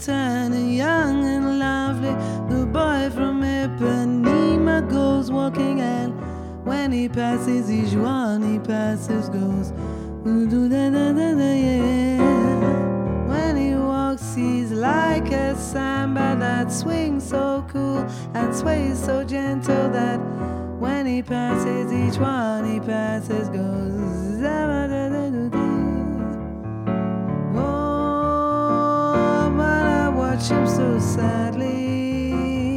tan and young and lovely. The boy from Ipanema goes walking, and when he passes each one he passes goes yeah. When he walks he's like a samba that swings so cool and sways so gentle that when he passes each one he passes goes. Oh, but I watch him so sadly.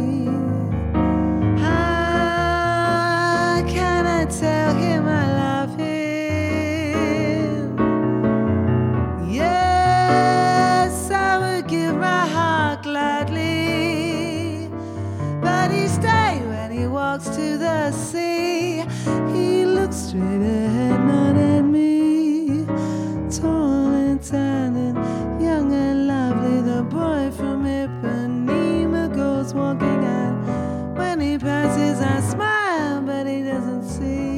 How can I tell him I love him? Yes, I would give my heart gladly, but he stays when he walks to the sea. He looks straight ahead, not at me. Tall and tan and young and lovely, the boy from Ipanema goes walking, and when he passes I smile, but he doesn't see.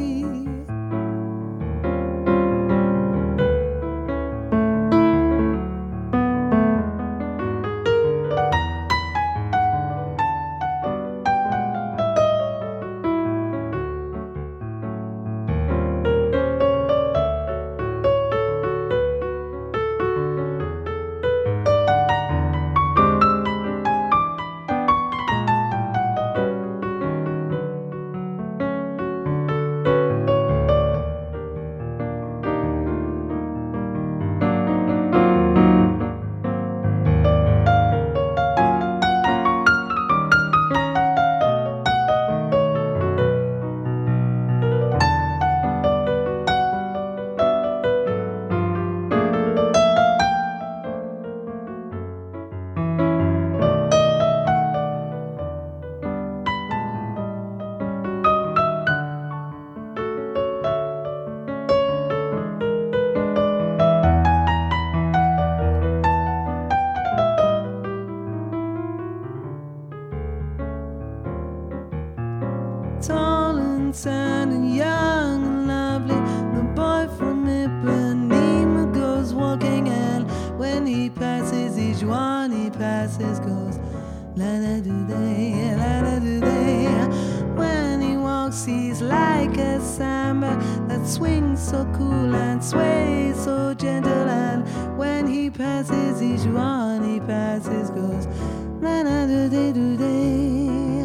Tall and tan and young and lovely, the boy from Ipanema goes walking, and when he passes each one he passes goes la da do day, la da do day. When he walks he's like a samba that swings so cool and sways so gentle, and when he passes each one he passes goes la da do day do day.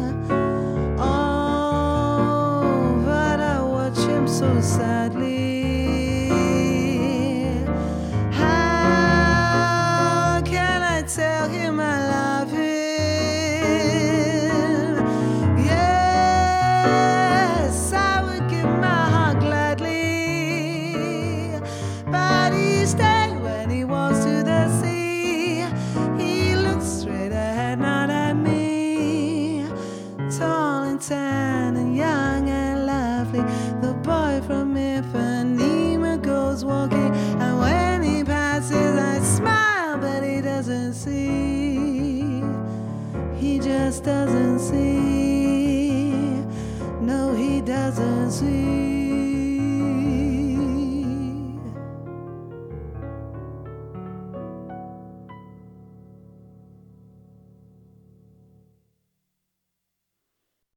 So sadly, how can I tell him I love him? Yes, I would give my heart gladly, but he stays when he walks to the sea. He looks straight ahead, not at me. Tall and tan and young and lovely, the boy from Ipanema goes walking, and when he passes I smile, but he doesn't see. He just doesn't see. No, he doesn't see.